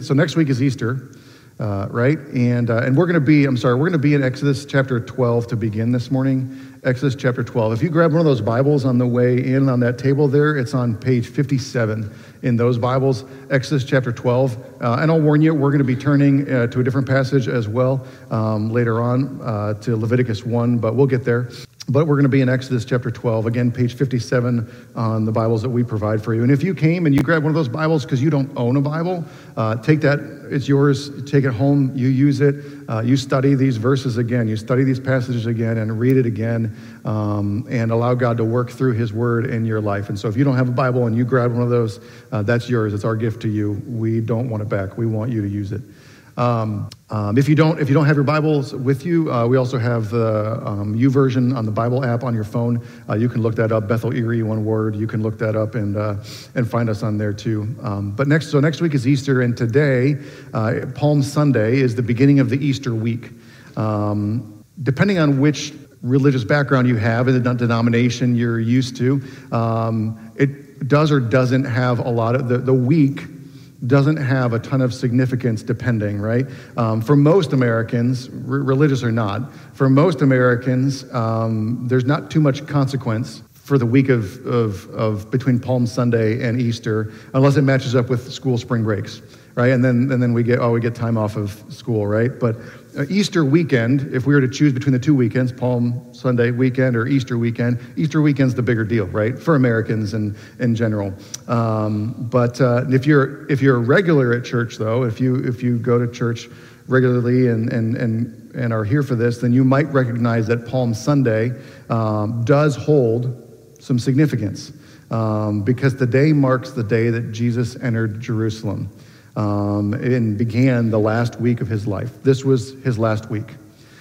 so next week is Easter, right? And we're going to be in Exodus chapter 12 to begin this morning. Exodus chapter 12. If you grab one of those Bibles on the way in on that table there, it's on page 57 in those Bibles, Exodus chapter 12. And I'll warn you, we're going to be turning to a different passage as well later on to Leviticus 1, but we'll get there. But we're going to be in Exodus chapter 12, again, page 57 on the Bibles that we provide for you. And if you came and you grabbed one of those Bibles because you don't own a Bible, take that, it's yours, take it home, you use it, you study these verses again, you study these passages again and read it again, and allow God to work through His Word in your life. And so if you don't have a Bible and you grab one of those, that's yours, it's our gift to you. We don't want it back, we want you to use it. If you don't have your Bibles with you, we also have the YouVersion on the Bible app on your phone. You can look that up, Bethel Erie, one word. You can look that up and find us on there too. But next week is Easter, and today, Palm Sunday, is the beginning of the Easter week. Depending on which religious background you have and the denomination you're used to, it does or doesn't have a lot of the week. Doesn't have a ton of significance depending, right? For most Americans, religious or not, for most Americans, there's not too much consequence for the week of between Palm Sunday and Easter, unless it matches up with school spring breaks, right? And then we get time off of school, right? But Easter weekend, if we were to choose between the two weekends, Palm Sunday weekend or Easter weekend's the bigger deal, right? For Americans in general. But if you're a regular at church, though, if you go to church regularly and are here for this, then you might recognize that Palm Sunday does hold some significance because the day marks the day that Jesus entered Jerusalem. And began the last week of his life. This was his last week.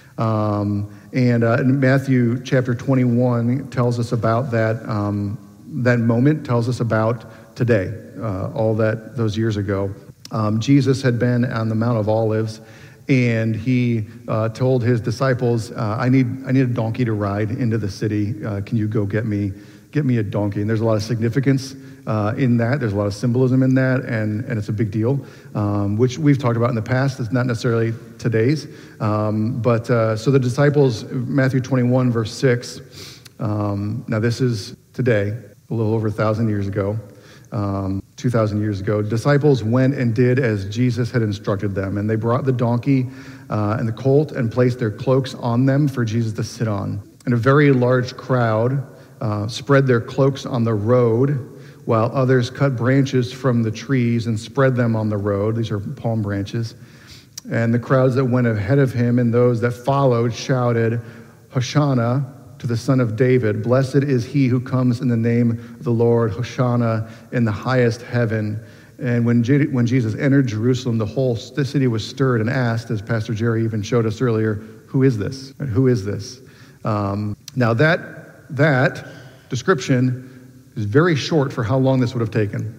And Matthew chapter 21 tells us about that moment, tells us about today, all those years ago. Jesus had been on the Mount of Olives, and he told his disciples, I need a donkey to ride into the city. Can you go get me a donkey? And there's a lot of significance in that. There's a lot of symbolism in that, and it's a big deal, which we've talked about in the past. It's not necessarily today's. But so the disciples, Matthew 21, verse 6, now this is today, a little over 1,000 years ago, 2,000 years ago. Disciples went and did as Jesus had instructed them, and they brought the donkey and the colt and placed their cloaks on them for Jesus to sit on. And a very large crowd spread their cloaks on the road, while others cut branches from the trees and spread them on the road. These are palm branches. And the crowds that went ahead of him and those that followed shouted, Hosanna to the Son of David. Blessed is he who comes in the name of the Lord. Hosanna in the highest heaven. And when Jesus entered Jerusalem, the city was stirred and asked, as Pastor Jerry even showed us earlier, who is this? And who is this? Now that description is very short for how long this would have taken.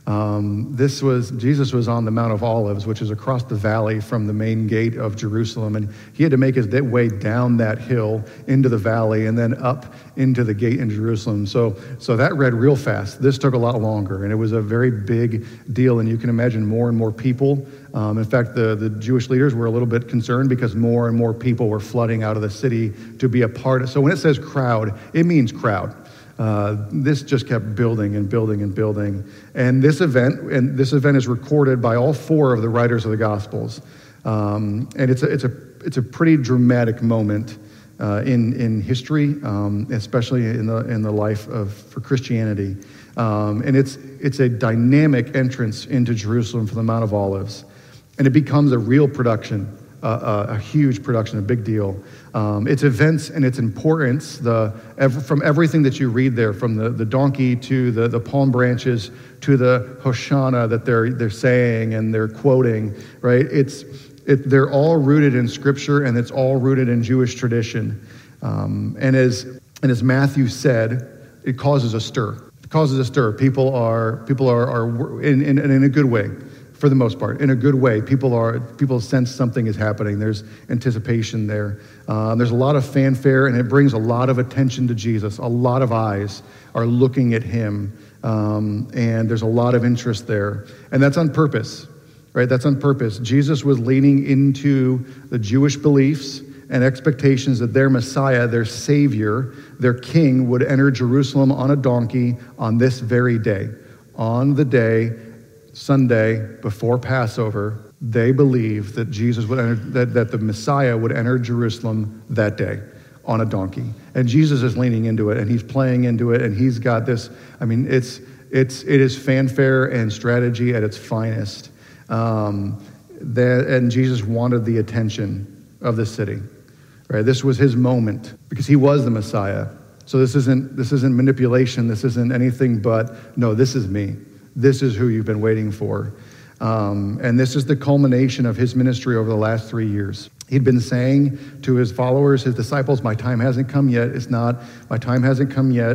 Jesus was on the Mount of Olives, which is across the valley from the main gate of Jerusalem, and he had to make his way down that hill into the valley and then up into the gate in Jerusalem. So that read real fast. This took a lot longer, and it was a very big deal, and you can imagine more and more people. In fact, the Jewish leaders were a little bit concerned because more and more people were flooding out of the city to be a part of. So when it says crowd, it means crowd. This just kept building and building and building. And this event is recorded by all four of the writers of the Gospels. And it's a pretty dramatic moment in history, especially in the life for Christianity. And it's a dynamic entrance into Jerusalem from the Mount of Olives. And it becomes a real production, a huge production, a big deal. Its events and its importance, from everything that you read there, from the donkey to the palm branches to the Hosanna that they're saying and they're quoting, right? They're all rooted in Scripture, and it's all rooted in Jewish tradition. And as Matthew said, it causes a stir. It causes a stir. People are in a good way. For the most part, in a good way. People sense something is happening. There's anticipation there. There's a lot of fanfare, and it brings a lot of attention to Jesus. A lot of eyes are looking at him, and there's a lot of interest there. And that's on purpose. right? That's on purpose. Jesus was leaning into the Jewish beliefs and expectations that their Messiah, their Savior, their King would enter Jerusalem on a donkey on this very day. On the day, Sunday, before Passover, they believed that Jesus would enter, that the Messiah would enter Jerusalem that day on a donkey. And Jesus is leaning into it, and he's playing into it, and he's got this, I mean, it is fanfare and strategy at its finest. And Jesus wanted the attention of the city. Right? This was his moment because he was the Messiah. So this isn't manipulation. This isn't anything but, no, this is me. This is who you've been waiting for. And this is the culmination of his ministry over the last 3 years. He'd been saying to his followers, his disciples, my time hasn't come yet. My time hasn't come yet.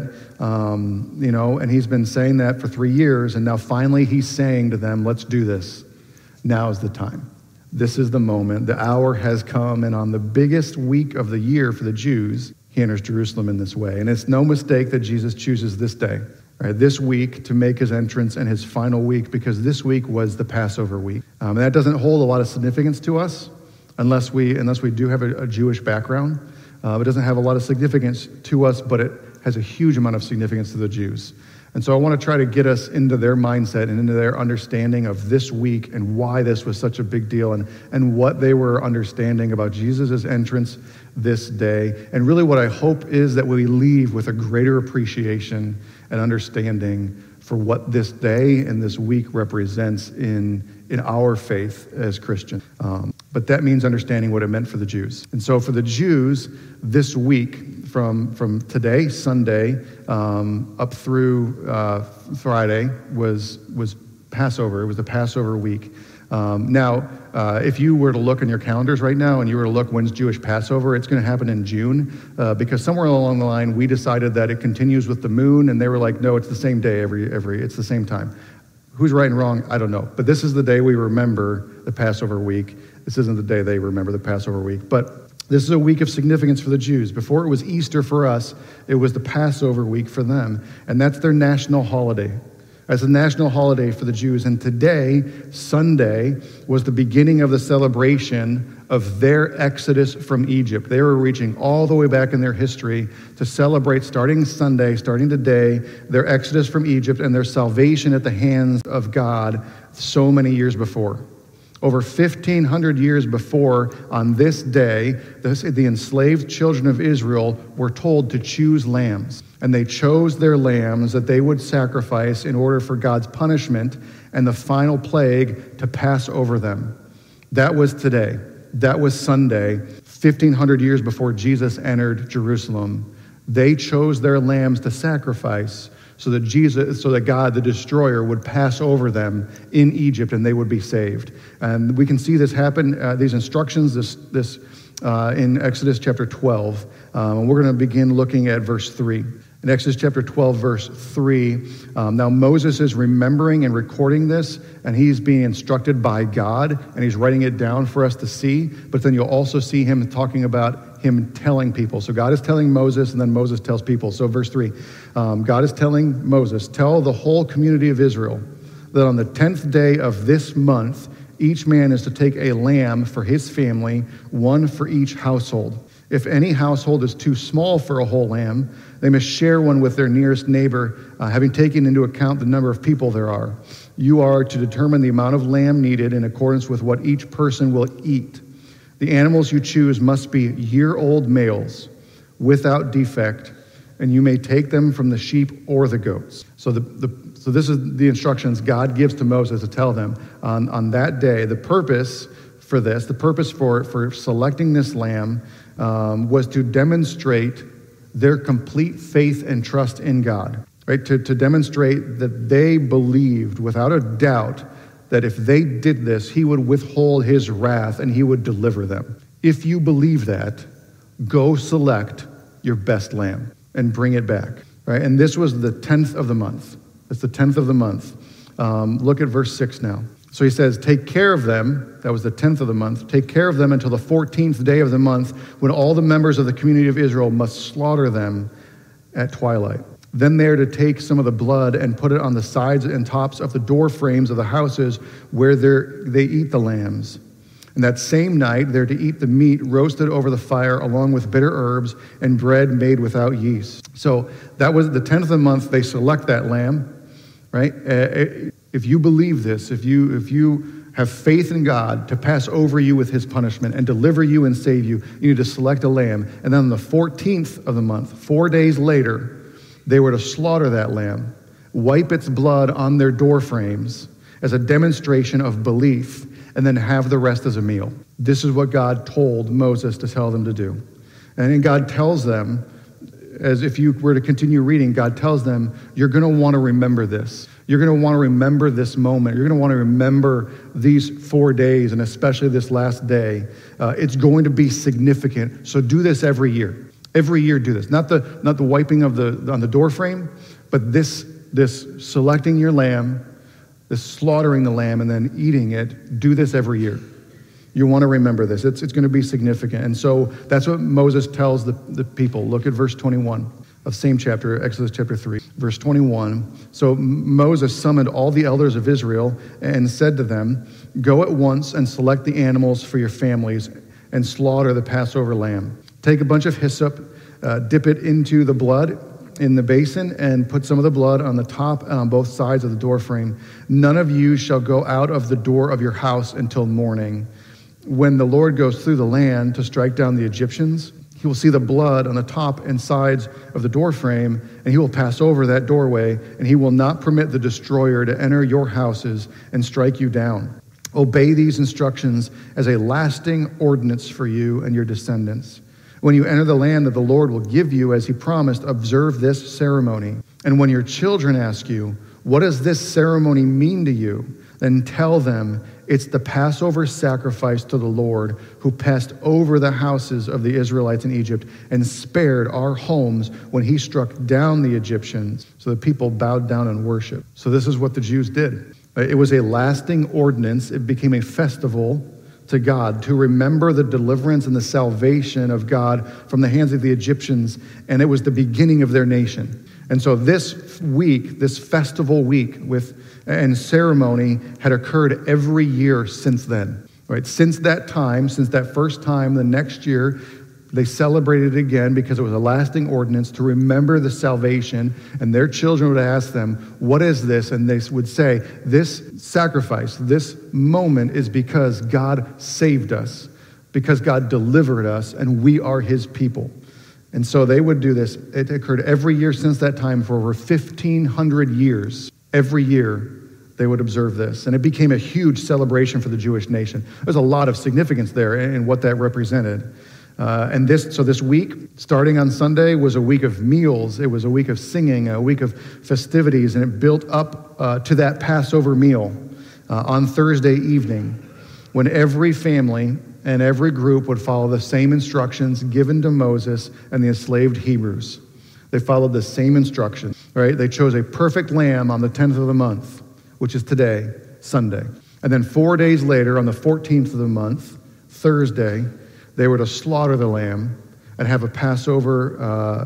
And he's been saying that for 3 years. And now finally he's saying to them, let's do this. Now is the time. This is the moment. The hour has come. And on the biggest week of the year for the Jews, he enters Jerusalem in this way. And it's no mistake that Jesus chooses this day, right, this week to make his entrance and his final week, because this week was the Passover week. And that doesn't hold a lot of significance to us unless we do have a Jewish background. It doesn't have a lot of significance to us, but it has a huge amount of significance to the Jews. And so I want to try to get us into their mindset and into their understanding of this week and why this was such a big deal and what they were understanding about Jesus' entrance this day. And really what I hope is that we leave with a greater appreciation and understanding for what this day and this week represents in our faith as Christians. But that means understanding what it meant for the Jews. And so for the Jews, this week, from today, Sunday, up through Friday, was Passover. It was the Passover week. Now, if you were to look in your calendars right now and you were to look when's Jewish Passover, it's going to happen in June because somewhere along the line we decided that it continues with the moon, and they were like, no, it's the same day it's the same time. Who's right and wrong? I don't know. But this is the day we remember the Passover week. This isn't the day they remember the Passover week. But this is a week of significance for the Jews. Before it was Easter for us, it was the Passover week for them. And that's their national holiday. That's a national holiday for the Jews. And today, Sunday, was the beginning of the celebration of their exodus from Egypt. They were reaching all the way back in their history to celebrate, starting Sunday, starting today, their exodus from Egypt and their salvation at the hands of God so many years before. Over 1,500 years before, on this day, the enslaved children of Israel were told to choose lambs. And they chose their lambs that they would sacrifice in order for God's punishment and the final plague to pass over them. That was today. That was Sunday, 1,500 years before Jesus entered Jerusalem. They chose their lambs to sacrifice so that God, the destroyer, would pass over them in Egypt and they would be saved. And we can see this happen, these instructions, in Exodus chapter 12. And we're going to begin looking at verse 3. In Exodus chapter 12, verse 3, now Moses is remembering and recording this, and he's being instructed by God, and he's writing it down for us to see. But then you'll also see him talking about him telling people. So God is telling Moses, and then Moses tells people. So verse 3, God is telling Moses, tell the whole community of Israel that on the 10th day of this month, each man is to take a lamb for his family, one for each household. If any household is too small for a whole lamb, they must share one with their nearest neighbor, having taken into account the number of people there are. You are to determine the amount of lamb needed in accordance with what each person will eat. The animals you choose must be year-old males, without defect, and you may take them from the sheep or the goats. So this is the instructions God gives to Moses to tell them on that day. The purpose for this, the purpose for selecting this lamb was to demonstrate their complete faith and trust in God, right? To demonstrate that they believed without a doubt that if they did this, he would withhold his wrath and he would deliver them. If you believe that, go select your best lamb and bring it back, right? And this was the 10th of the month. It's the 10th of the month. Look at verse 6 now. So he says, take care of them. That was the 10th of the month. Take care of them until the 14th day of the month, when all the members of the community of Israel must slaughter them at twilight. Then they are to take some of the blood and put it on the sides and tops of the door frames of the houses where they eat the lambs. And that same night they're to eat the meat roasted over the fire along with bitter herbs and bread made without yeast. So that was the 10th of the month. They select that lamb, right? If you believe this, if you have faith in God to pass over you with his punishment and deliver you and save you, you need to select a lamb. And then on the 14th of the month, 4 days later, they were to slaughter that lamb, wipe its blood on their door frames as a demonstration of belief, and then have the rest as a meal. This is what God told Moses to tell them to do. And then God tells them, as if you were to continue reading, God tells them, you're going to want to remember this. You're going to want to remember this moment. You're going to want to remember these 4 days, and especially this last day. It's going to be significant. So do this every year. Every year do this. Not the wiping on the door frame, but this selecting your lamb, this slaughtering the lamb and then eating it. Do this every year. You want to remember this. It's going to be significant. And so that's what Moses tells the people. Look at verse 21 of same chapter, Exodus chapter 3, verse 21. So Moses summoned all the elders of Israel and said to them, go at once and select the animals for your families and slaughter the Passover lamb. Take a bunch of hyssop, dip it into the blood in the basin, and put some of the blood on the top and on both sides of the door frame. None of you shall go out of the door of your house until morning. When the Lord goes through the land to strike down the Egyptians, he will see the blood on the top and sides of the door frame, and he will pass over that doorway, and he will not permit the destroyer to enter your houses and strike you down. Obey these instructions as a lasting ordinance for you and your descendants. When you enter the land that the Lord will give you as he promised, observe this ceremony. And when your children ask you, what does this ceremony mean to you? Then tell them it's the Passover sacrifice to the Lord, who passed over the houses of the Israelites in Egypt and spared our homes when he struck down the Egyptians. So the people bowed down and worshiped. So this is what the Jews did. It was a lasting ordinance. It became a festival to God, to remember the deliverance and the salvation of God from the hands of the Egyptians, and it was the beginning of their nation. And so this week, this festival week and ceremony had occurred every year since then. Right? Since that time, since that first time, the next year, they celebrated it again because it was a lasting ordinance to remember the salvation, and their children would ask them, what is this? And they would say, this sacrifice, this moment is because God saved us, because God delivered us, and we are his people. And so they would do this. It occurred every year since that time for over 1,500 years. Every year they would observe this. And it became a huge celebration for the Jewish nation. There's a lot of significance there in what that represented. So this week, starting on Sunday, was a week of meals. It was a week of singing, a week of festivities, and it built up to that Passover meal on Thursday evening, when every family and every group would follow the same instructions given to Moses and the enslaved Hebrews. They followed the same instructions, right? They chose a perfect lamb on the 10th of the month, which is today, Sunday. And then 4 days later, on the 14th of the month, Thursday, they were to slaughter the lamb and have a Passover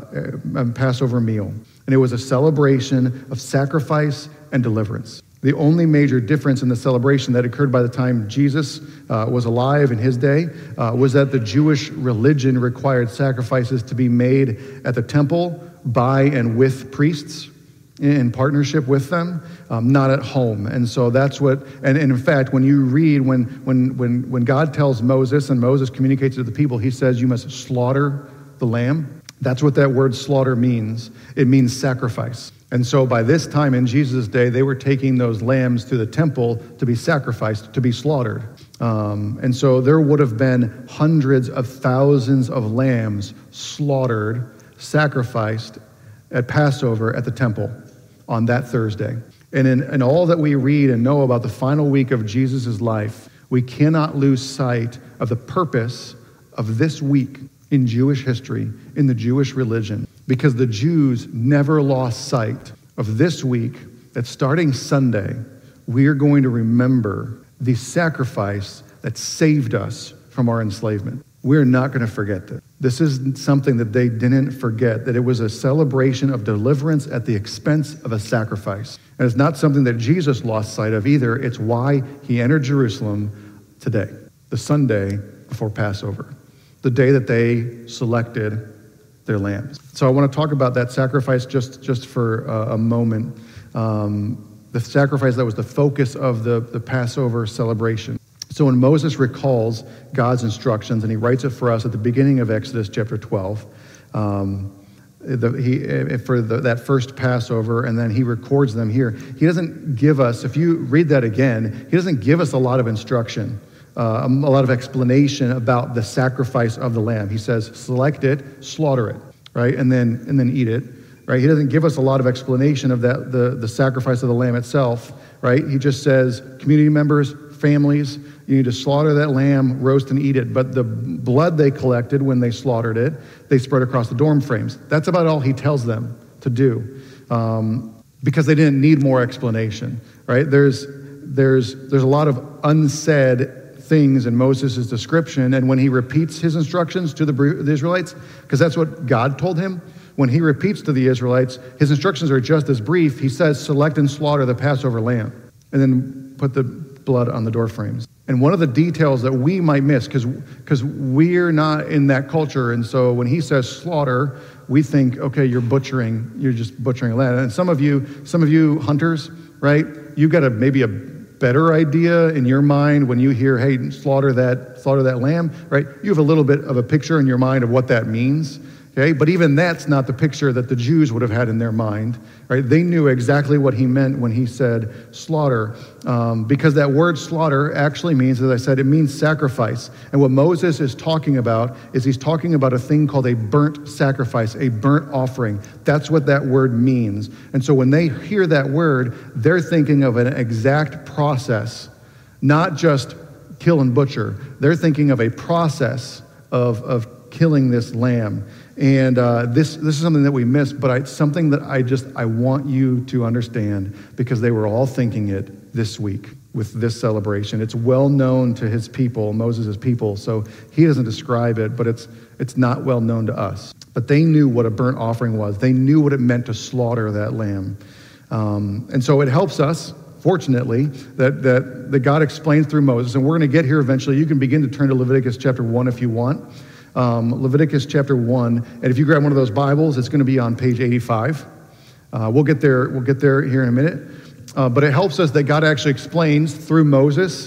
meal. And it was a celebration of sacrifice and deliverance. The only major difference in the celebration that occurred by the time Jesus was alive in his day was that the Jewish religion required sacrifices to be made at the temple by and with priests in partnership with them, not at home. And so that's what, and in fact, when you read, when God tells Moses and Moses communicates to the people, he says you must slaughter the lamb. That's what that word slaughter means. It means sacrifice. And so by this time in Jesus' day, they were taking those lambs to the temple to be sacrificed, to be slaughtered. And so there would have been hundreds of thousands of lambs slaughtered, sacrificed at Passover at the temple on that Thursday. And in all that we read and know about the final week of Jesus' life, we cannot lose sight of the purpose of this week in Jewish history, in the Jewish religion, because the Jews never lost sight of this week, that starting Sunday, we are going to remember the sacrifice that saved us from our enslavement. We're not going to forget that. This is something that they didn't forget, that it was a celebration of deliverance at the expense of a sacrifice. And it's not something that Jesus lost sight of either. It's why he entered Jerusalem today, the Sunday before Passover, the day that they selected their lambs. So I want to talk about that sacrifice just for a moment. The sacrifice that was the focus of the Passover celebration. So when Moses recalls God's instructions, and he writes it for us at the beginning of Exodus chapter 12, that first Passover, and then he records them here. He doesn't give us, if you read that again, he doesn't give us a lot of instruction, a lot of explanation about the sacrifice of the lamb. He says, select it, slaughter it, right, and then eat it. Right? He doesn't give us a lot of explanation of that the sacrifice of the lamb itself, right? He just says, community members, families, you need to slaughter that lamb, roast and eat it. But the blood they collected when they slaughtered it, they spread across the dorm frames. That's about all he tells them to do, because they didn't need more explanation, right? There's a lot of unsaid things in Moses' description, and when he repeats his instructions to the Israelites, because that's what God told him, when he repeats to the Israelites, his instructions are just as brief. He says, select and slaughter the Passover lamb, and then put the blood on the door frames. And one of the details that we might miss, because we're not in that culture, and so when he says slaughter, we think, okay, you're just butchering a lamb. And some of you hunters, right, you've got maybe a better idea in your mind when you hear, hey, slaughter that lamb, right? You have a little bit of a picture in your mind of what that means. Okay, but even that's not the picture that the Jews would have had in their mind, right? They knew exactly what he meant when he said slaughter, because that word slaughter actually means, as I said, it means sacrifice. And what Moses is talking about is he's talking about a thing called a burnt sacrifice, a burnt offering. That's what that word means. And so when they hear that word, they're thinking of an exact process, not just kill and butcher. They're thinking of a process of killing this lamb. And this is something that we miss, but it's something that I want you to understand, because they were all thinking it this week with this celebration. It's well known to his people, Moses' people, so he doesn't describe it, but it's not well known to us. But they knew what a burnt offering was. They knew what it meant to slaughter that lamb. And so it helps us, fortunately, that God explains through Moses, and we're going to get here eventually. You can begin to turn to Leviticus chapter 1 if you want. Leviticus chapter 1, and if you grab one of those Bibles, it's going to be on page 85. We'll get there here in a minute. But it helps us that God actually explains through Moses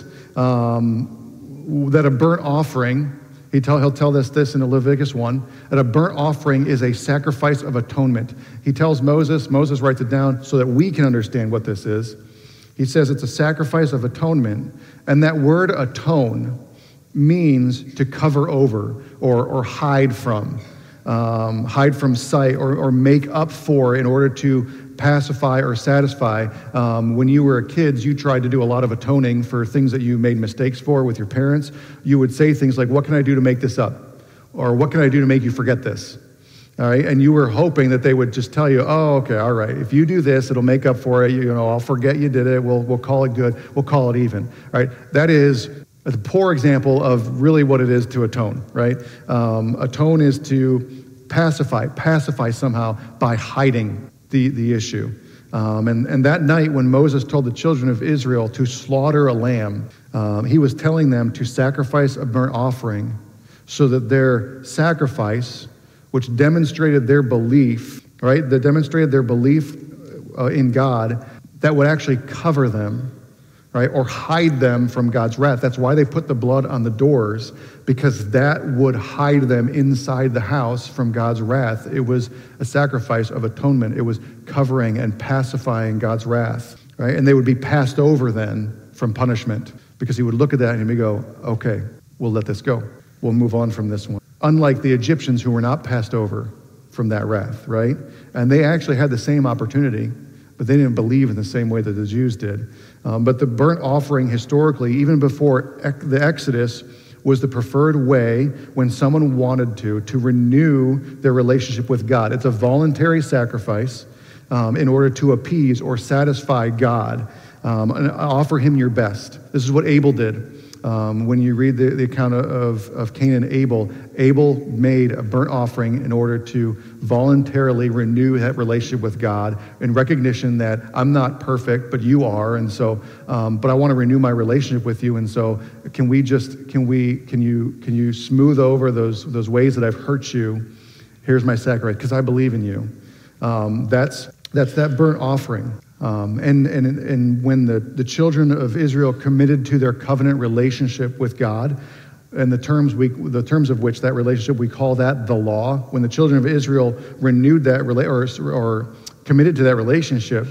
that a burnt offering, he'll tell us this in Leviticus 1, that a burnt offering is a sacrifice of atonement. He tells Moses writes it down so that we can understand what this is. He says it's a sacrifice of atonement, and that word atone means to cover over or hide from sight or make up for in order to pacify or satisfy. When you were kids, you tried to do a lot of atoning for things that you made mistakes for with your parents. You would say things like, what can I do to make this up? Or what can I do to make you forget this? All right, and you were hoping that they would just tell you, oh, okay, all right, if you do this, it'll make up for it. I'll forget you did it. We'll call it good. We'll call it even. All right, that is a poor example of really what it is to atone, right? Atone is to pacify somehow by hiding the issue. And that night when Moses told the children of Israel to slaughter a lamb, he was telling them to sacrifice a burnt offering so that their sacrifice, which demonstrated their belief, right? That demonstrated their belief in God, that would actually cover them, right, or hide them from God's wrath. That's why they put the blood on the doors, because that would hide them inside the house from God's wrath. It was a sacrifice of atonement. It was covering and pacifying God's wrath, right? And they would be passed over then from punishment, because he would look at that and he would go, okay, we'll let this go. We'll move on from this one. Unlike the Egyptians who were not passed over from that wrath, right? And they actually had the same opportunity, but they didn't believe in the same way that the Jews did. But the burnt offering historically, even before the Exodus, was the preferred way when someone wanted to renew their relationship with God. It's a voluntary sacrifice in order to appease or satisfy God. and offer him your best. This is what Abel did. When you read the account of Cain and Abel, Abel made a burnt offering in order to voluntarily renew that relationship with God in recognition that I'm not perfect, but you are, and so, but I want to renew my relationship with you, and so can you smooth over those ways that I've hurt you? Here's my sacrifice, because I believe in you. That's that burnt offering. And when the children of Israel committed to their covenant relationship with God, and the terms of which that relationship, we call that the law. When the children of Israel renewed that or committed to that relationship,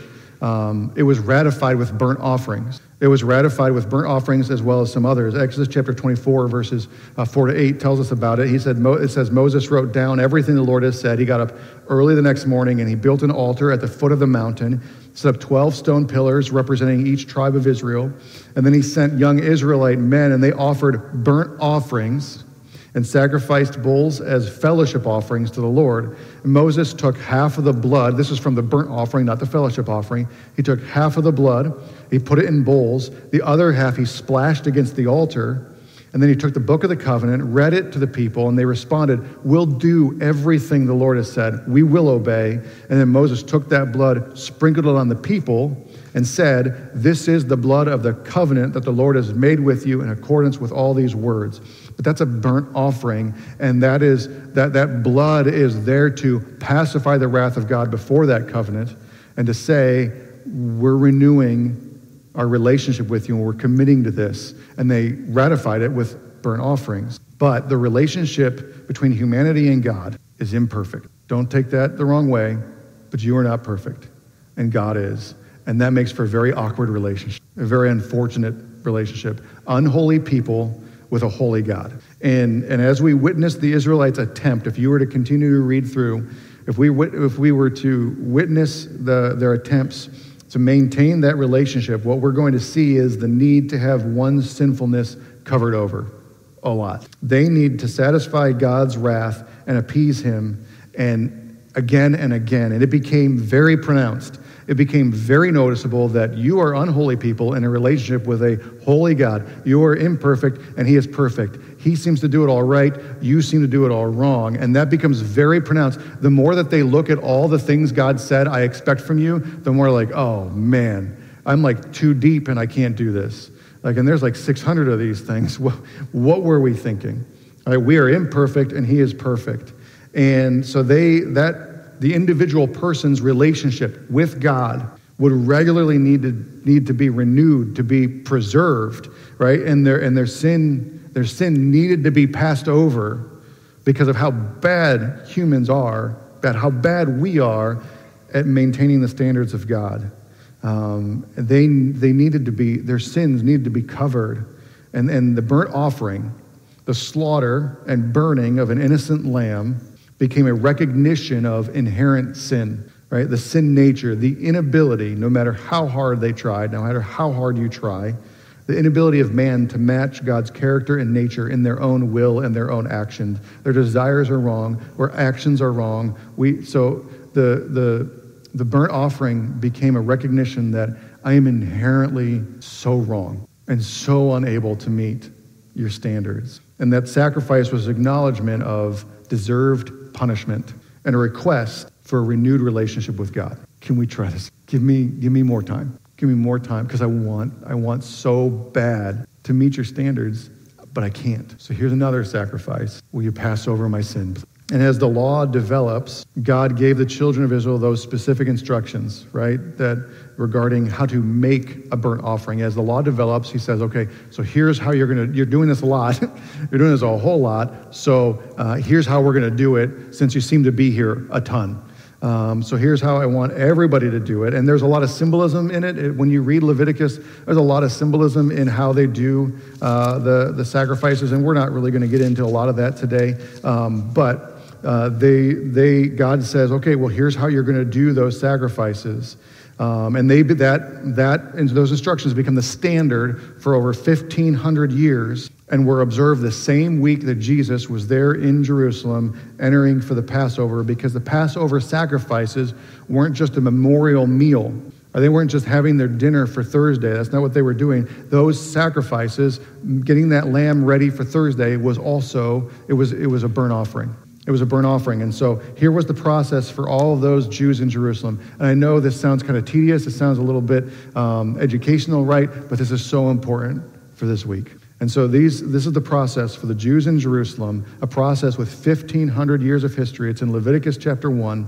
it was ratified with burnt offerings. It was ratified with burnt offerings as well as some others. Exodus chapter 24, verses 4 to 8 tells us about it. It says, Moses wrote down everything the Lord has said. He got up early the next morning and he built an altar at the foot of the mountain, set up 12 stone pillars representing each tribe of Israel. And then he sent young Israelite men, and they offered burnt offerings and sacrificed bulls as fellowship offerings to the Lord. And Moses took half of the blood. This is from the burnt offering, not the fellowship offering. He took half of the blood. He put it in bowls. The other half he splashed against the altar. And then he took the book of the covenant, read it to the people, and they responded, "We'll do everything the Lord has said. We will obey." And then Moses took that blood, sprinkled it on the people, and said, "This is the blood of the covenant that the Lord has made with you in accordance with all these words." But that's a burnt offering, and that blood is there to pacify the wrath of God before that covenant, and to say, we're renewing our relationship with you, and we're committing to this. And they ratified it with burnt offerings. But the relationship between humanity and God is imperfect. Don't take that the wrong way, but you are not perfect, and God is. And that makes for a very awkward relationship, a very unfortunate relationship. Unholy people with a holy God. And as we witness the Israelites' attempt, if you were to continue to read through, if we were to witness their attempts to maintain that relationship, what we're going to see is the need to have one's sinfulness covered over a lot. They need to satisfy God's wrath and appease him, and again and again. And it became very pronounced. It became very noticeable that you are unholy people in a relationship with a holy God. You are imperfect, and he is perfect. He seems to do it all right. You seem to do it all wrong. And that becomes very pronounced. The more that they look at all the things God said, I expect from you, the more like, oh man, I'm like too deep and I can't do this. And there's like 600 of these things. What were we thinking? All right, we are imperfect and he is perfect. And so the individual person's relationship with God would regularly need to be renewed, to be preserved, right? And their sin needed to be passed over because of how bad humans are, how bad we are at maintaining the standards of God. They needed to be, their sins needed to be covered. And the burnt offering, the slaughter and burning of an innocent lamb became a recognition of inherent sin, right? The sin nature, the inability, no matter how hard they tried, no matter how hard you try, the inability of man to match God's character and nature in their own will and their own actions. Their desires are wrong, or actions are wrong. So the burnt offering became a recognition that I am inherently so wrong and so unable to meet your standards. And that sacrifice was acknowledgement of deserved punishment and a request for a renewed relationship with God. Can we try this? Give me more time. Give me more time, because I want so bad to meet your standards, but I can't. So here's another sacrifice. Will you pass over my sins? And as the law develops, God gave the children of Israel those specific instructions, right? That regarding how to make a burnt offering. As the law develops, he says, okay, so here's how you're doing this a lot. You're doing this a whole lot. So here's how we're going to do it, since you seem to be here a ton. So here's how I want everybody to do it. And there's a lot of symbolism in it. When you read Leviticus, there's a lot of symbolism in how they do the sacrifices. And we're not really going to get into a lot of that today. But God says, okay, well, here's how you're going to do those sacrifices. And and those instructions become the standard for over 1,500 years, and were observed the same week that Jesus was there in Jerusalem entering for the Passover, because the Passover sacrifices weren't just a memorial meal. Or they weren't just having their dinner for Thursday. That's not what they were doing. Those sacrifices, getting that lamb ready for Thursday, was also, it was a burnt offering. It was a burnt offering. And so here was the process for all of those Jews in Jerusalem. And I know this sounds kind of tedious. It sounds a little bit educational, right? But this is so important for this week. And so this is the process for the Jews in Jerusalem, a process with 1,500 years of history. It's in Leviticus chapter 1.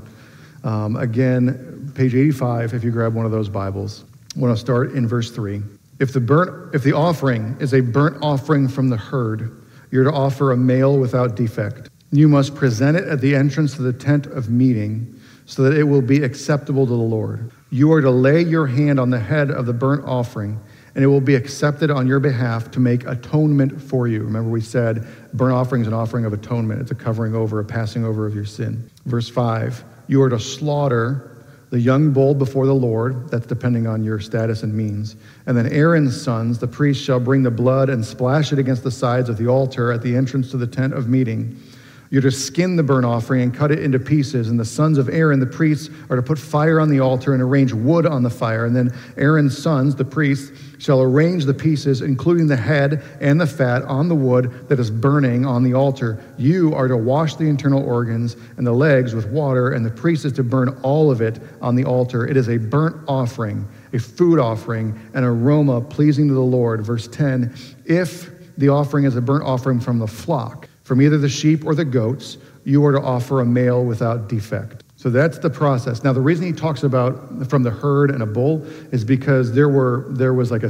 Again, page 85, if you grab one of those Bibles. I want to start in verse 3. If the offering is a burnt offering from the herd, you're to offer a male without defect. You must present it at the entrance to the tent of meeting so that it will be acceptable to the Lord. You are to lay your hand on the head of the burnt offering, and it will be accepted on your behalf to make atonement for you. Remember, we said burnt offering is an offering of atonement. It's a covering over, a passing over of your sin. Verse 5, you are to slaughter the young bull before the Lord. That's depending on your status and means. And then Aaron's sons, the priests, shall bring the blood and splash it against the sides of the altar at the entrance to the tent of meeting. You're to skin the burnt offering and cut it into pieces. And the sons of Aaron, the priests, are to put fire on the altar and arrange wood on the fire. And then Aaron's sons, the priests, shall arrange the pieces, including the head and the fat, on the wood that is burning on the altar. You are to wash the internal organs and the legs with water, and the priest is to burn all of it on the altar. It is a burnt offering, a food offering, an aroma pleasing to the Lord. Verse 10, if the offering is a burnt offering from the flock, from either the sheep or the goats, you are to offer a male without defect. So that's the process. Now, the reason he talks about from the herd and a bull is because there was like a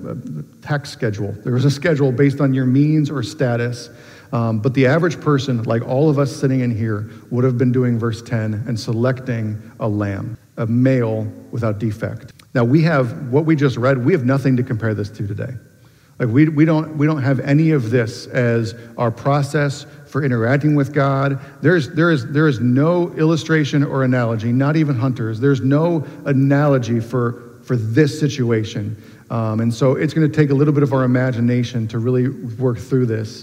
tax schedule. There was a schedule based on your means or status. But the average person, like all of us sitting in here, would have been doing verse 10 and selecting a lamb, a male without defect. Now, we have what we just read. We have nothing to compare this to today. Like we don't have any of this as our process for interacting with God. There is no illustration or analogy, not even hunters. There's no analogy for this situation. And so it's going to take a little bit of our imagination to really work through this.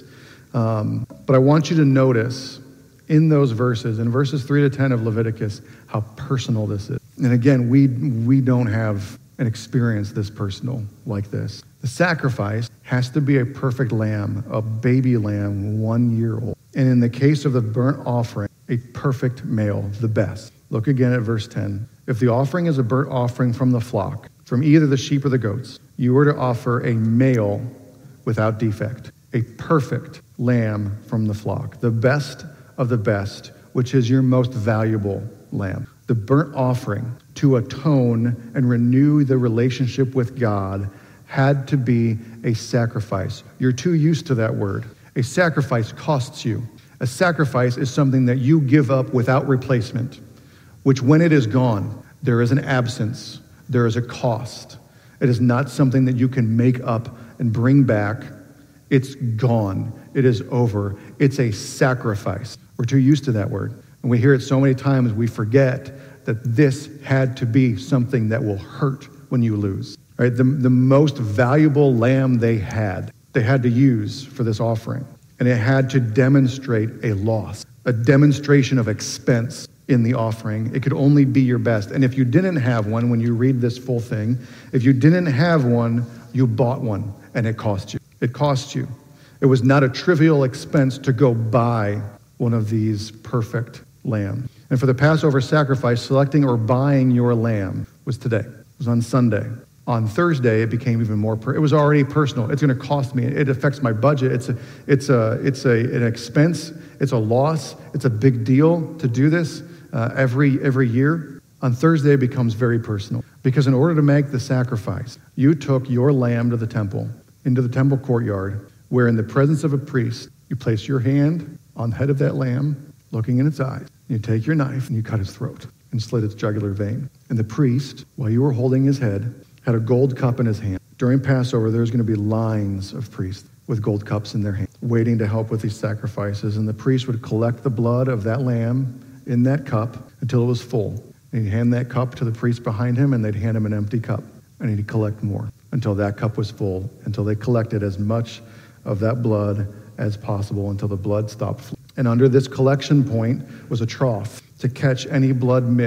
But I want you to notice in those verses, in verses 3 to 10 of Leviticus, how personal this is. And again, we don't have an experience this personal like this. The sacrifice has to be a perfect lamb, a baby lamb, 1 year old. And in the case of the burnt offering, a perfect male, the best. Look again at verse 10. If the offering is a burnt offering from the flock, from either the sheep or the goats, you are to offer a male without defect, a perfect lamb from the flock, the best of the best, which is your most valuable lamb. The burnt offering to atone and renew the relationship with God had to be a sacrifice. You're too used to that word. A sacrifice costs you. A sacrifice is something that you give up without replacement, which when it is gone, there is an absence, there is a cost. It is not something that you can make up and bring back. It's gone. It is over. It's a sacrifice. We're too used to that word. And we hear it so many times, we forget that this had to be something that will hurt when you lose. Right? The most valuable lamb they had to use for this offering. And it had to demonstrate a loss, a demonstration of expense in the offering. It could only be your best. And if you didn't have one, when you read this full thing, if you didn't have one, you bought one, and it cost you. It cost you. It was not a trivial expense to go buy one of these perfect lambs. And for the Passover sacrifice, selecting or buying your lamb was today. It was on Sunday. On Thursday, it became even more. It was already personal. It's going to cost me. It affects my budget. It's an expense. It's a loss. It's a big deal to do this every year. On Thursday, it becomes very personal because in order to make the sacrifice, you took your lamb to the temple, into the temple courtyard, where in the presence of a priest, you place your hand on the head of that lamb, looking in its eyes. You take your knife and you cut its throat and slit its jugular vein. And the priest, while you were holding his head, had a gold cup in his hand. During Passover, there's going to be lines of priests with gold cups in their hands, waiting to help with these sacrifices. And the priest would collect the blood of that lamb in that cup until it was full. And he'd hand that cup to the priest behind him, and they'd hand him an empty cup. And he'd collect more until that cup was full, until they collected as much of that blood as possible, until the blood stopped flowing. And under this collection point was a trough to catch any blood missed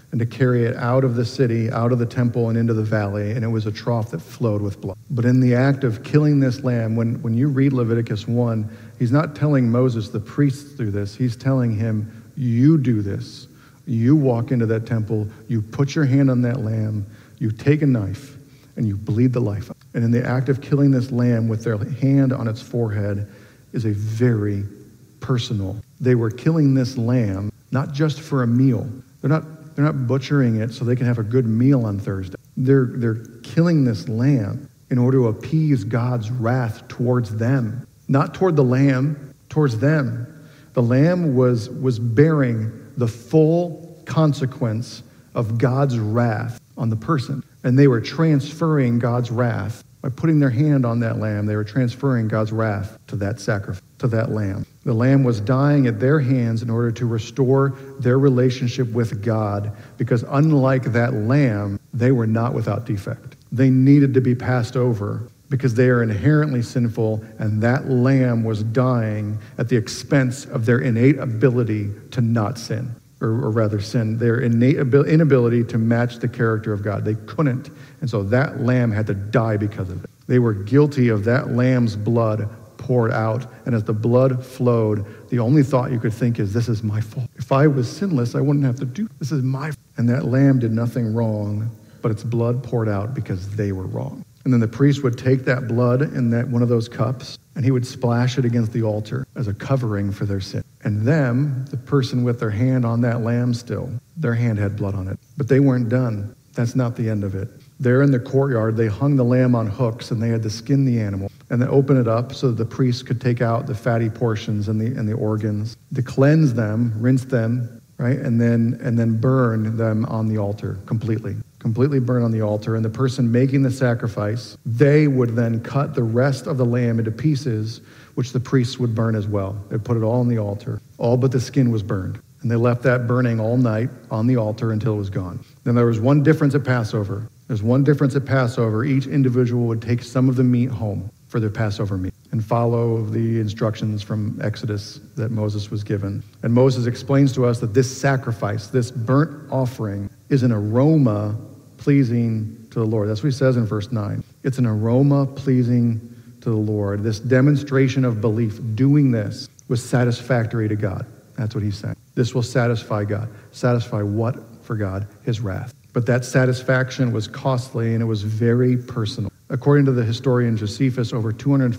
and to carry it out of the city, out of the temple, and into the valley, and it was a trough that flowed with blood. But in the act of killing this lamb, when you read Leviticus 1, he's not telling Moses, the priests do this. He's telling him, you do this. You walk into that temple, you put your hand on that lamb, you take a knife, and you bleed the life out. And in the act of killing this lamb with their hand on its forehead is a very personal. They were killing this lamb not just for a meal. They're not butchering it so they can have a good meal on Thursday. They're killing this lamb in order to appease God's wrath towards them. Not toward the lamb, towards them. The lamb was bearing the full consequence of God's wrath on the person. And they were transferring God's wrath. By putting their hand on that lamb, they were transferring God's wrath to that sacrifice, to that lamb. The lamb was dying at their hands in order to restore their relationship with God, because unlike that lamb, they were not without defect. They needed to be passed over because they are inherently sinful, and that lamb was dying at the expense of their innate ability to not sin. Or rather sin, their innate inability to match the character of God. They couldn't. And so that lamb had to die because of it. They were guilty of that lamb's blood poured out. And as the blood flowed, the only thought you could think is, this is my fault. If I was sinless, I wouldn't have to do this. Is my fault. And that lamb did nothing wrong, but its blood poured out because they were wrong. And then the priest would take that blood in that one of those cups, and he would splash it against the altar as a covering for their sin. And them, the person with their hand on that lamb still, their hand had blood on it. But they weren't done. That's not the end of it. There in the courtyard, they hung the lamb on hooks, and they had to skin the animal and then open it up so that the priest could take out the fatty portions and the organs, to cleanse them, rinse them, right, and then burn them on the altar completely burn on the altar. And the person making the sacrifice, they would then cut the rest of the lamb into pieces, which the priests would burn as well. They'd put it all on the altar. All but the skin was burned. And they left that burning all night on the altar until it was gone. Then there was one difference at Passover. There's one difference at Passover. Each individual would take some of the meat home for their Passover meat and follow the instructions from Exodus that Moses was given. And Moses explains to us that this sacrifice, this burnt offering, is an aroma pleasing to the Lord. That's what he says in verse 9. It's an aroma pleasing to the Lord. This demonstration of belief, doing this, was satisfactory to God. That's what he's saying. This will satisfy God. Satisfy what for God? His wrath. But that satisfaction was costly, and it was very personal. According to the historian Josephus, over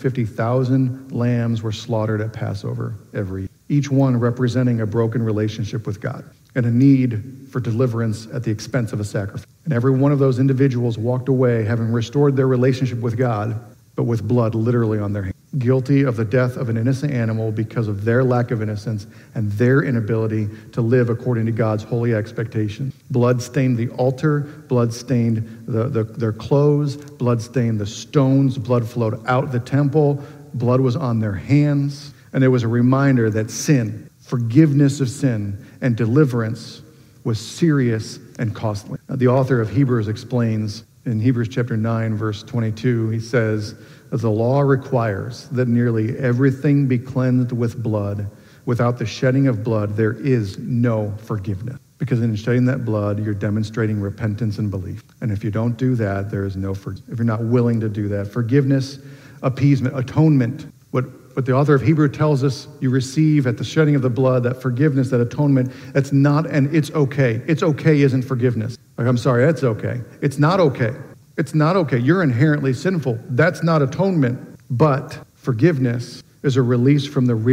250,000 lambs were slaughtered at Passover every year, each one representing a broken relationship with God and a need for deliverance at the expense of a sacrifice. And every one of those individuals walked away having restored their relationship with God, but with blood literally on their hands, guilty of the death of an innocent animal because of their lack of innocence and their inability to live according to God's holy expectation. Blood stained the altar, blood stained their clothes, blood stained the stones, blood flowed out the temple, blood was on their hands, and it was a reminder that sin, forgiveness of sin, and deliverance was serious and costly. The author of Hebrews explains in Hebrews chapter 9, verse 22, he says, the law requires that nearly everything be cleansed with blood. Without the shedding of blood, there is no forgiveness. Because in shedding that blood, you're demonstrating repentance and belief. And if you don't do that, there is no forgiveness. If you're not willing to do that, forgiveness, appeasement, atonement, what the author of Hebrew tells us you receive at the shedding of the blood, that forgiveness, that atonement, that's not an it's okay. It's okay isn't forgiveness. Like, I'm sorry, that's okay. It's not okay. It's not okay. You're inherently sinful. That's not atonement. But forgiveness is a release from the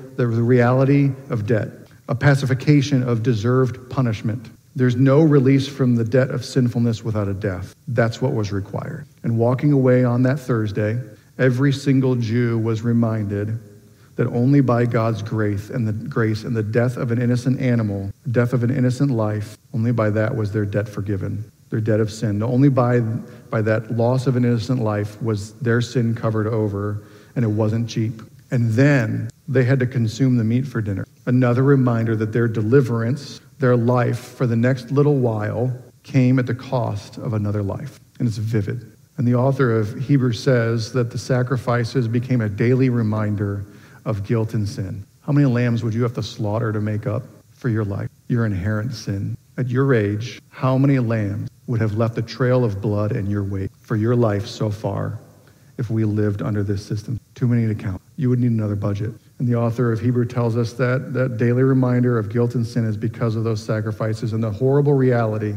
reality of debt, a pacification of deserved punishment. There's no release from the debt of sinfulness without a death. That's what was required. And walking away on that Thursday, every single Jew was reminded that only by God's grace and the death of an innocent animal, death of an innocent life, only by that was their debt forgiven, their debt of sin. Only by that loss of an innocent life was their sin covered over, and it wasn't cheap. And then they had to consume the meat for dinner. Another reminder that their deliverance, their life for the next little while, came at the cost of another life. And it's vivid. And the author of Hebrews says that the sacrifices became a daily reminder of guilt and sin. How many lambs would you have to slaughter to make up for your life, your inherent sin? at your age, how many lambs would have left a trail of blood in your wake for your life so far if we lived under this system? Too many to count. You would need another budget. And the author of Hebrew tells us that daily reminder of guilt and sin is because of those sacrifices. And the horrible reality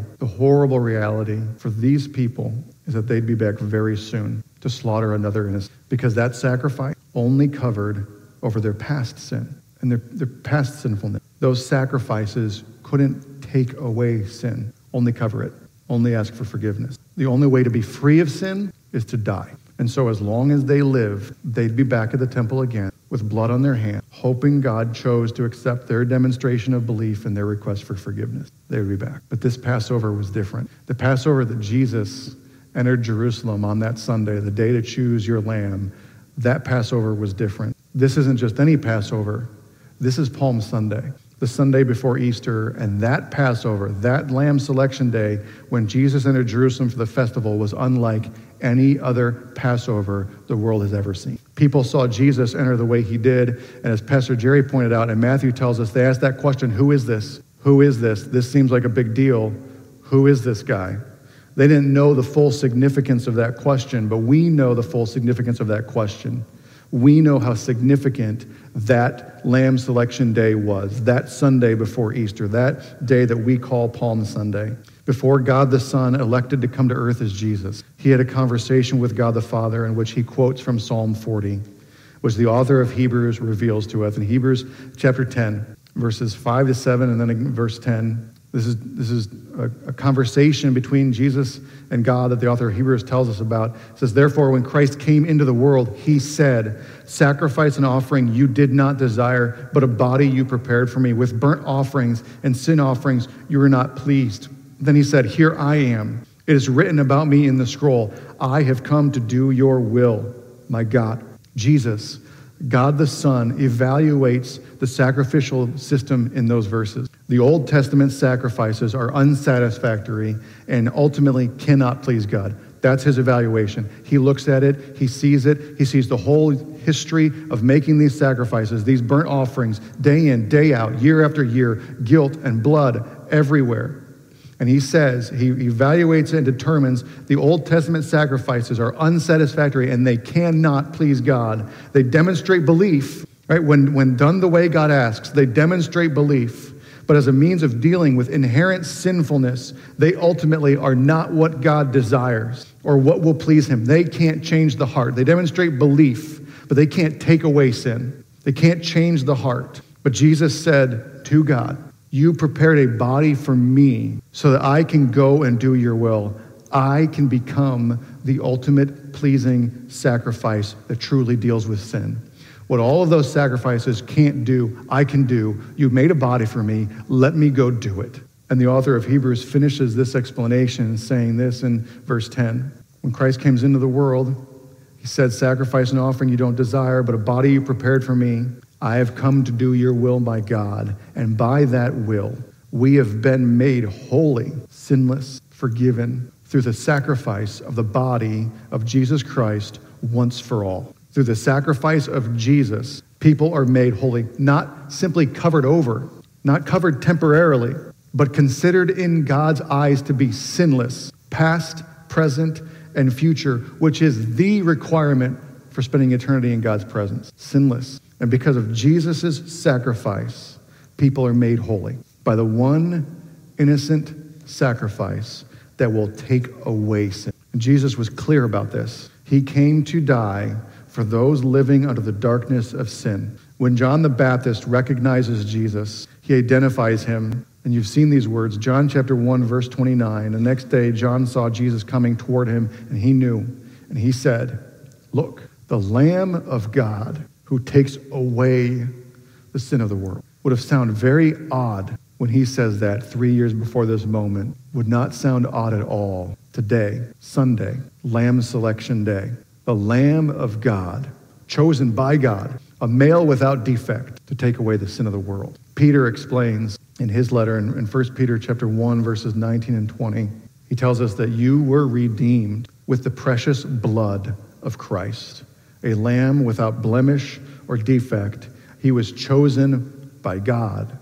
for these people is that they'd be back very soon to slaughter another innocent, because that sacrifice only covered over their past sin and their past sinfulness. Those sacrifices couldn't take away sin, only cover it, only ask for forgiveness. The only way to be free of sin is to die. And so as long as they lived, they'd be back at the temple again with blood on their hands, hoping God chose to accept their demonstration of belief and their request for forgiveness. They would be back. But this Passover was different. The Passover that Jesus entered Jerusalem on that Sunday, the day to choose your lamb, that Passover was different. This isn't just any Passover. This is Palm Sunday, the Sunday before Easter, and that Passover, that lamb selection day, when Jesus entered Jerusalem for the festival, was unlike any other Passover the world has ever seen. People saw Jesus enter the way he did, and as Pastor Jerry pointed out, and Matthew tells us, they asked that question, who is this? Who is this? This seems like a big deal. Who is this guy? They didn't know the full significance of that question, but we know the full significance of that question. We know how significant that lamb selection day was, that Sunday before Easter, that day that we call Palm Sunday. Before God the Son elected to come to earth as Jesus, he had a conversation with God the Father in which he quotes from Psalm 40, which the author of Hebrews reveals to us. In Hebrews chapter 10, verses 5 to 7, and then in verse 10, this is a conversation between Jesus and God that the author of Hebrews tells us about. It says, therefore, when Christ came into the world, he said, sacrifice and offering you did not desire, but a body you prepared for me. With burnt offerings and sin offerings you were not pleased. Then he said, here I am. It is written about me in the scroll. I have come to do your will, my God. Jesus, God the Son, evaluates the sacrificial system in those verses. The Old Testament sacrifices are unsatisfactory and ultimately cannot please God. That's his evaluation. He looks at it, he sees the whole history of making these sacrifices, these burnt offerings, day in, day out, year after year, guilt and blood everywhere. And he says, he evaluates and determines the Old Testament sacrifices are unsatisfactory and they cannot please God. They demonstrate belief, right? When done the way God asks, they demonstrate belief. But as a means of dealing with inherent sinfulness, they ultimately are not what God desires or what will please him. They can't change the heart. They demonstrate belief, but they can't take away sin. They can't change the heart. But Jesus said to God, you prepared a body for me so that I can go and do your will. I can become the ultimate pleasing sacrifice that truly deals with sin. What all of those sacrifices can't do, I can do. You made a body for me. Let me go do it. And the author of Hebrews finishes this explanation saying this in verse 10. When Christ came into the world, he said, sacrifice and offering you don't desire, but a body you prepared for me. I have come to do your will, my God, and by that will, we have been made holy, sinless, forgiven through the sacrifice of the body of Jesus Christ once for all. Through the sacrifice of Jesus, people are made holy, not simply covered over, not covered temporarily, but considered in God's eyes to be sinless, past, present, and future, which is the requirement for spending eternity in God's presence. Sinless. And because of Jesus' sacrifice, people are made holy by the one innocent sacrifice that will take away sin. And Jesus was clear about this. He came to die for those living under the darkness of sin. When John the Baptist recognizes Jesus, he identifies him. And you've seen these words, John chapter 1, verse 29. The next day, John saw Jesus coming toward him, and he knew. And he said, look, the Lamb of God who takes away the sin of the world. Would have sounded very odd when he says that 3 years before this moment. Would not sound odd at all. Today, Sunday, Lamb Selection Day. The Lamb of God, chosen by God, a male without defect to take away the sin of the world. Peter explains in his letter in 1 Peter chapter 1, verses 19 and 20, he tells us that you were redeemed with the precious blood of Christ, a lamb without blemish or defect. He was chosen by God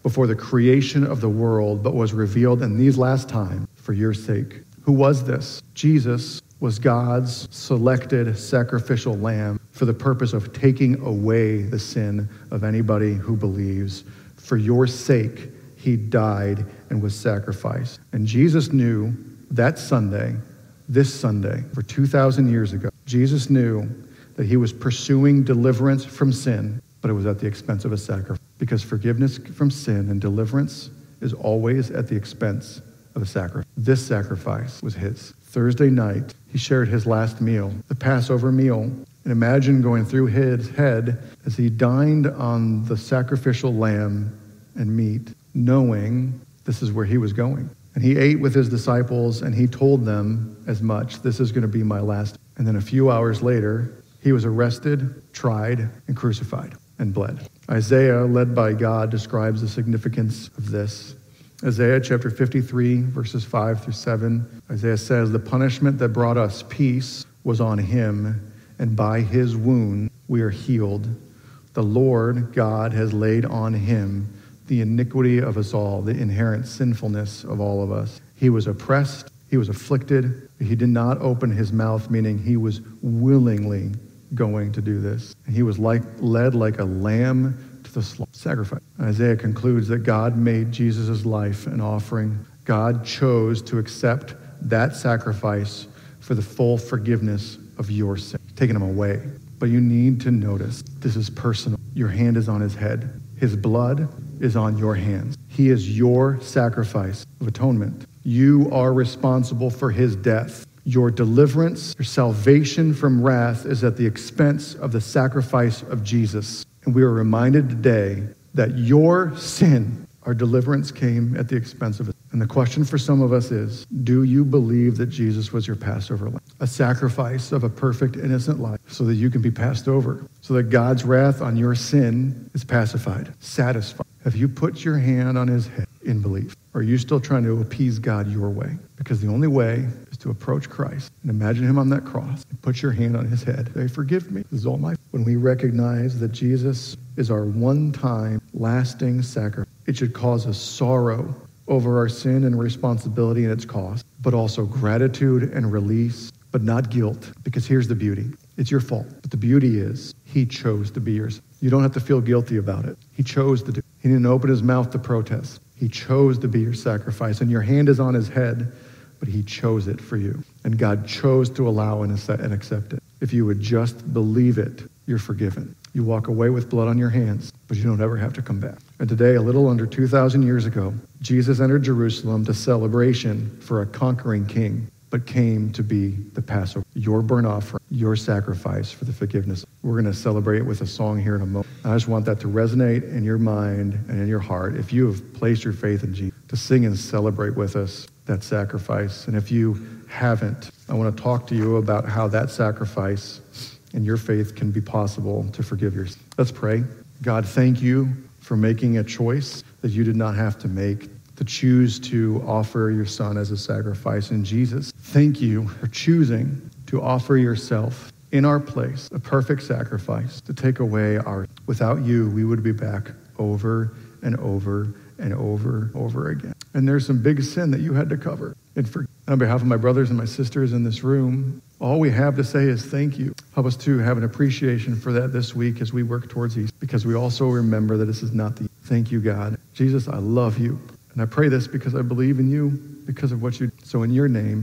before the creation of the world, but was revealed in these last times for your sake. Who was this? Jesus was God's selected sacrificial lamb for the purpose of taking away the sin of anybody who believes. For your sake, he died and was sacrificed. And Jesus knew that Sunday, this Sunday, for 2,000 years ago, Jesus knew that he was pursuing deliverance from sin, but it was at the expense of a sacrifice. Because forgiveness from sin and deliverance is always at the expense of a sacrifice. This sacrifice was his. Thursday night, he shared his last meal, the Passover meal. And imagine going through his head as he dined on the sacrificial lamb and meat, knowing this is where he was going. And he ate with his disciples, and he told them as much, this is going to be my last. And then a few hours later, he was arrested, tried, and crucified, and bled. Isaiah, led by God, describes the significance of this. Isaiah chapter 53, verses 5 through 7, Isaiah says, the punishment that brought us peace was on him, and by his wound we are healed. The Lord God has laid on him the iniquity of us all, the inherent sinfulness of all of us. He was oppressed, he was afflicted, but he did not open his mouth, meaning he was willingly going to do this. And he was led like a lamb to the sacrifice. Isaiah concludes that God made Jesus' life an offering. God chose to accept that sacrifice for the full forgiveness of your sin, taking him away. But you need to notice, this is personal. Your hand is on his head. His blood is on your hands. He is your sacrifice of atonement. You are responsible for his death. Your deliverance, your salvation from wrath is at the expense of the sacrifice of Jesus. And we are reminded today that your sin, our deliverance came at the expense of it. And the question for some of us is, do you believe that Jesus was your Passover lamb? A sacrifice of a perfect, innocent life so that you can be passed over, so that God's wrath on your sin is pacified, satisfied. Have you put your hand on his head in belief? Or are you still trying to appease God your way? Because the only way is to approach Christ and imagine him on that cross and put your hand on his head. Say, forgive me. This is all my. When we recognize that Jesus is our one-time, lasting sacrifice, it should cause us sorrow over our sin and responsibility and its cost, but also gratitude and release, but not guilt. Because here's the beauty. It's your fault. But the beauty is he chose to be yours. You don't have to feel guilty about it. He chose to do it. He didn't open his mouth to protest. He chose to be your sacrifice. And your hand is on his head, but he chose it for you. And God chose to allow and accept it. If you would just believe it, you're forgiven. You walk away with blood on your hands, but you don't ever have to come back. And today, a little under 2,000 years ago, Jesus entered Jerusalem to celebration for a conquering king, but came to be the Passover, your burnt offering, your sacrifice for the forgiveness. We're going to celebrate with a song here in a moment. I just want that to resonate in your mind and in your heart. If you have placed your faith in Jesus, to sing and celebrate with us that sacrifice. And if you haven't, I want to talk to you about how that sacrifice and your faith can be possible to forgive yourself. Let's pray. God, thank you for making a choice that you did not have to make, to choose to offer your son as a sacrifice. And Jesus, thank you for choosing to offer yourself in our place, a perfect sacrifice to take away our. Without you, we would be back over and over and over again. And there's some big sin that you had to cover. And on behalf of my brothers and my sisters in this room, all we have to say is thank you. Help us to have an appreciation for that this week as we work towards Easter, because we also remember that this is not the. Thank you, God. Jesus, I love you. And I pray this because I believe in you, because of what you. So in your name,